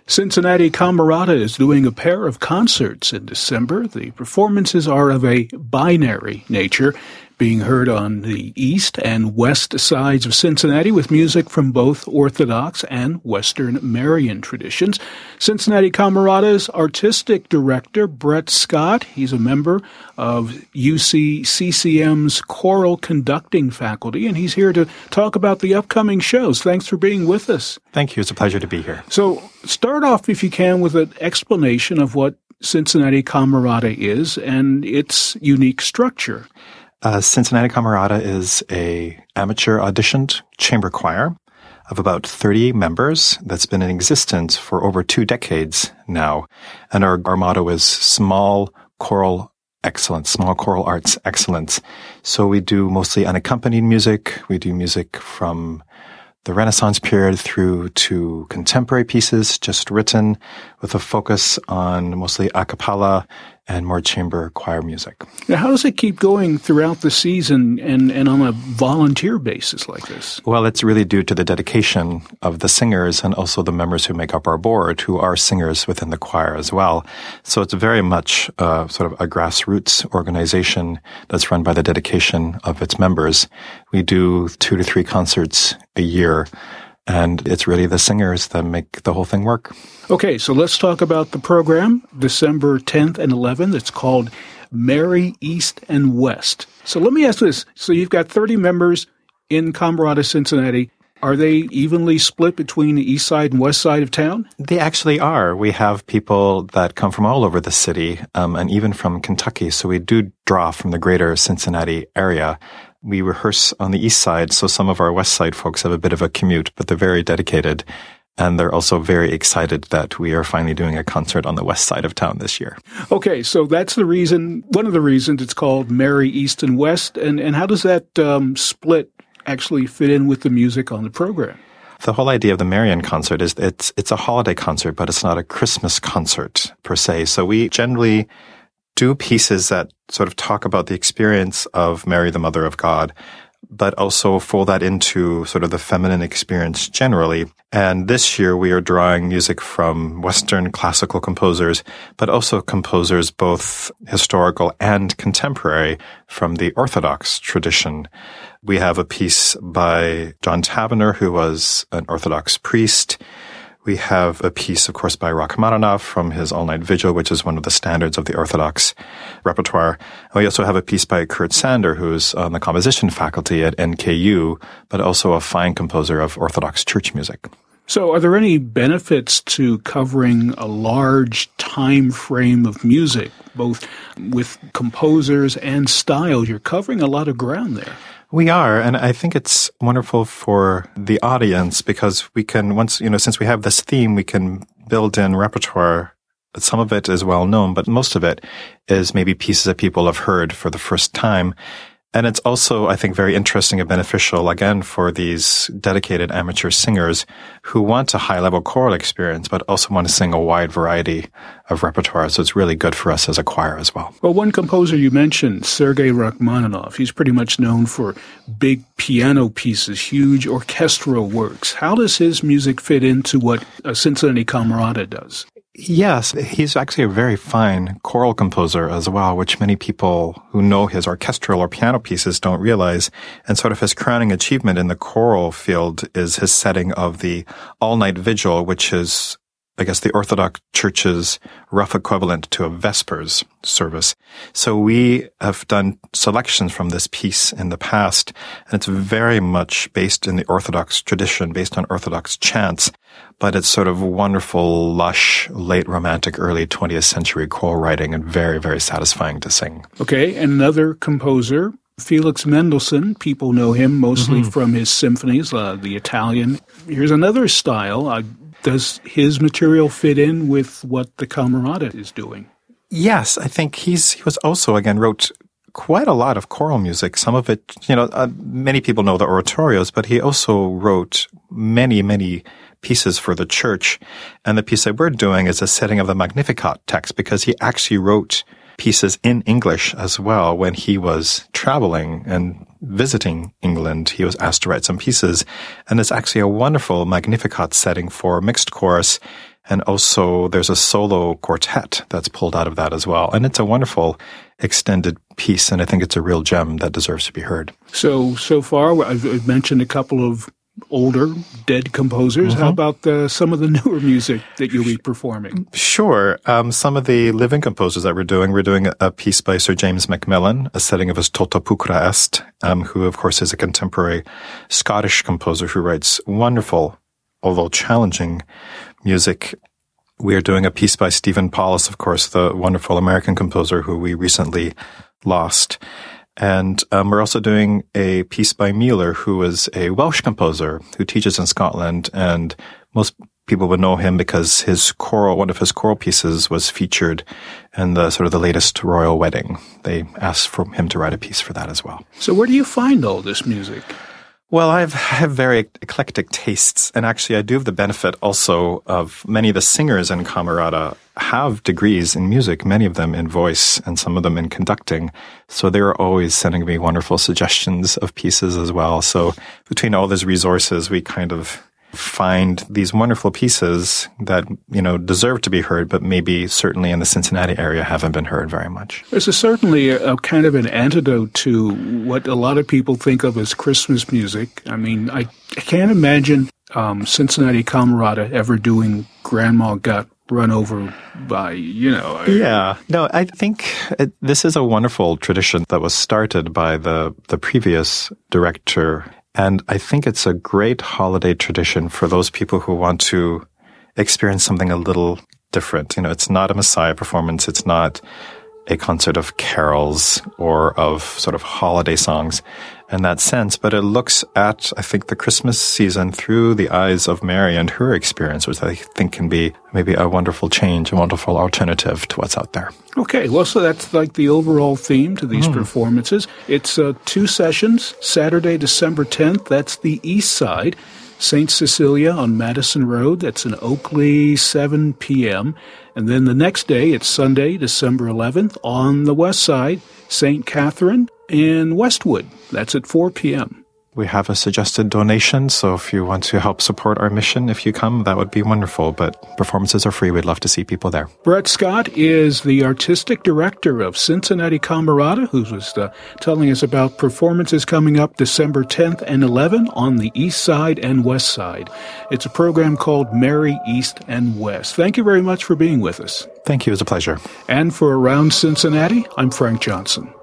Cincinnati Camerata is doing a pair of concerts in December. The performances are of a binary nature, being heard on the east and west sides of Cincinnati with music from both Orthodox and Western Marian traditions. Cincinnati Camerata's artistic director, Brett Scott, he's a member of UC CCM's choral conducting faculty, and he's here to talk about the upcoming shows. Thanks for being with us. Thank you. It's a pleasure to be here. So start off, if you can, with an explanation of what Cincinnati Camerata is and its unique structure. Cincinnati Camerata is a amateur auditioned chamber choir of about 30 members that's been in existence for over 2 decades now. And our motto is small choral excellence, small choral arts excellence. So we do mostly unaccompanied music. We do music from the Renaissance period through to contemporary pieces just written with a focus on mostly a cappella and more chamber choir music. Now, how does it keep going throughout the season and on a volunteer basis like this? Well, it's really due to the dedication of the singers and also the members who make up our board, who are singers within the choir as well. So it's very much sort of a grassroots organization that's run by the dedication of its members. We do 2 to 3 concerts a year, and it's really the singers that make the whole thing work. Okay, so let's talk about the program, December 10th and 11th. It's called Merry East and West. So let me ask this. So you've got 30 members in Camerata, Cincinnati. Are they evenly split between the east side and west side of town? They actually are. We have people that come from all over the city, and even from Kentucky. So we do draw from the greater Cincinnati area. We rehearse on the east side, so some of our west side folks have a bit of a commute, but they're very dedicated. And they're also very excited that we are finally doing a concert on the west side of town this year. Okay, so that's the reason, one of the reasons it's called Merry East and West. And how does that split actually fit in with the music on the program? The whole idea of the Marian concert is it's a holiday concert, but it's not a Christmas concert per se. So we generally do pieces that sort of talk about the experience of Mary, the Mother of God, but also fold that into sort of the feminine experience generally. And this year we are drawing music from Western classical composers, but also composers both historical and contemporary from the Orthodox tradition. We have a piece by John Tavener, who was an Orthodox priest. We have a piece, of course, by Rachmaninoff from his All-Night Vigil, which is one of the standards of the Orthodox repertoire. And we also have a piece by Kurt Sander, who's on the composition faculty at NKU, but also a fine composer of Orthodox church music. So are there any benefits to covering a large time frame of music, both with composers and style? You're covering a lot of ground there. We are, and I think it's wonderful for the audience because we can, since we have this theme, we can build in repertoire. Some of it is well known, but most of it is maybe pieces that people have heard for the first time. And it's also, I think, very interesting and beneficial, again, for these dedicated amateur singers who want a high-level choral experience, but also want to sing a wide variety of repertoire. So it's really good for us as a choir as well. Well, one composer you mentioned, Sergei Rachmaninoff, he's pretty much known for big piano pieces, huge orchestral works. How does his music fit into what Cincinnati Camerata does? Yes, he's actually a very fine choral composer as well, which many people who know his orchestral or piano pieces don't realize. And sort of his crowning achievement in the choral field is his setting of the All-Night Vigil, which is, I guess, the Orthodox Church's rough equivalent to a Vespers service. So we have done selections from this piece in the past, and it's very much based in the Orthodox tradition, based on Orthodox chants, but it's sort of wonderful, lush, late Romantic, early 20th century choral writing and very, very satisfying to sing. Okay, another composer, Felix Mendelssohn. People know him mostly from his symphonies, the Italian. Here's another style. Does his material fit in with what the Camerata is doing? Yes, I think he was also, again, wrote quite a lot of choral music. Some of it, many people know the oratorios, but he also wrote many, many pieces for the church. And the piece that we're doing is a setting of the Magnificat text because he actually wrote pieces in English as well. When he was traveling and visiting England, he was asked to write some pieces. And it's actually a wonderful Magnificat setting for mixed chorus. And also there's a solo quartet that's pulled out of that as well. And it's a wonderful extended piece, and I think it's a real gem that deserves to be heard. So far, I've mentioned a couple of older, dead composers. How about some of the newer music that you'll be performing? Sure. Some of the living composers that we're doing a piece by Sir James Macmillan, a setting of his Tota Pulchra Est, who, of course, is a contemporary Scottish composer who writes wonderful, although challenging music. We are doing a piece by Stephen Paulus, of course, the wonderful American composer who we recently lost. And we're also doing a piece by Mueller, who is a Welsh composer who teaches in Scotland. And most people would know him because one of his choral pieces was featured in the latest royal wedding. They asked for him to write a piece for that as well. So where do you find all this music? Well, I have very eclectic tastes, and actually I do have the benefit also of many of the singers in Camerata have degrees in music, many of them in voice and some of them in conducting. So they're always sending me wonderful suggestions of pieces as well. So between all these resources, we kind of find these wonderful pieces that, deserve to be heard, but maybe certainly in the Cincinnati area haven't been heard very much. There's certainly a kind of an antidote to what a lot of people think of as Christmas music. I mean, I can't imagine Cincinnati Camerata ever doing Grandma Got Run Over by, Yeah. No, I think this is a wonderful tradition that was started by the previous director. And I think it's a great holiday tradition for those people who want to experience something a little different. It's not a Messiah performance. It's not a concert of carols or of sort of holiday songs in that sense, but it looks at, I think, the Christmas season through the eyes of Mary and her experience, which I think can be maybe a wonderful change, a wonderful alternative to what's out there. Okay, well, so that's like the overall theme to these performances. It's 2 sessions, Saturday, December 10th, that's the east side, St. Cecilia on Madison Road, that's in Oakley, 7 p.m., and then the next day, it's Sunday, December 11th, on the west side, St. Catherine in Westwood. That's at 4 p.m. We have a suggested donation, so if you want to help support our mission, if you come, that would be wonderful. But performances are free. We'd love to see people there. Brett Scott is the artistic director of Cincinnati Camerata, who was telling us about performances coming up December 10th and 11th on the east side and west side. It's a program called Mary East and West. Thank you very much for being with us. Thank you. It was a pleasure. And for Around Cincinnati, I'm Frank Johnson.